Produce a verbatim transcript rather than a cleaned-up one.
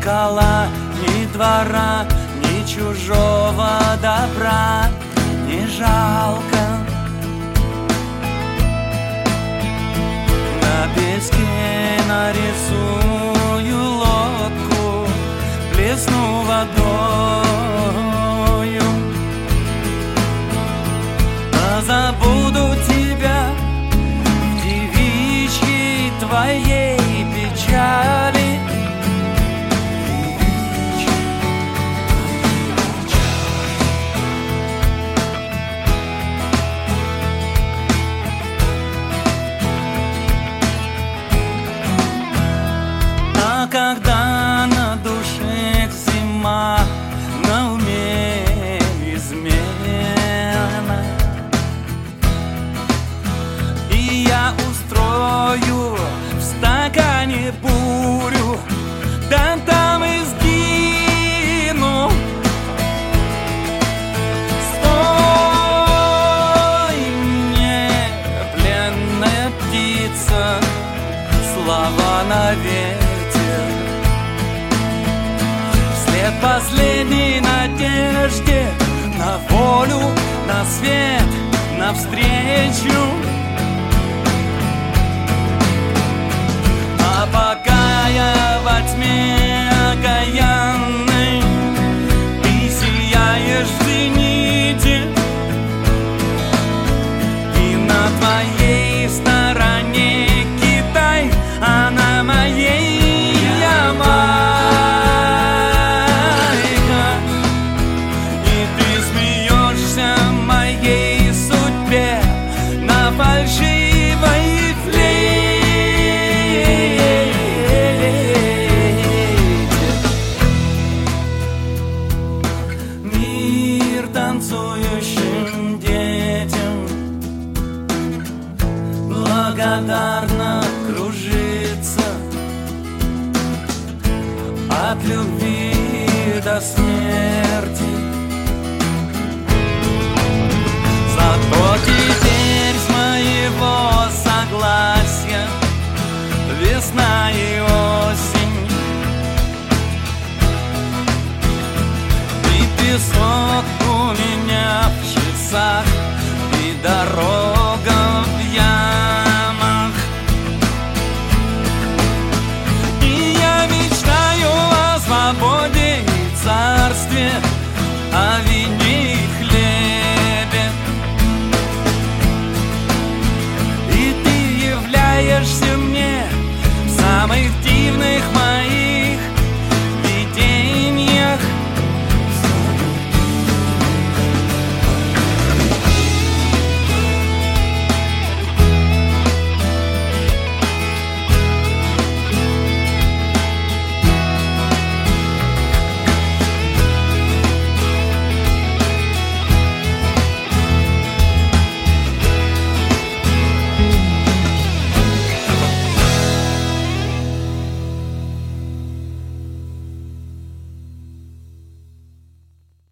зеркала, ни двора, ни чужого добра не жалко. На песке нарисую лодку, плесну водою, позабуду тебя в девичьей твоей печали. А когда на душе зима, на уме измена, и я устрою в стакане бурю, да там и сгину. Стой мне, пленная птица, слова на ветер, вслед последней надежде на волю, на свет, навстречу. А пока я во тьме окаянной, ты сияешь в зените, и на твоей стороне Китай, а на моей Ямайка. И ты смеешься моей судьбе на фальшивой флейте. Мир танцующим детям благодарно кружится от любви до смерти. Зато теперь с моего согласия весна и осень, и песок у меня в часах, и дорога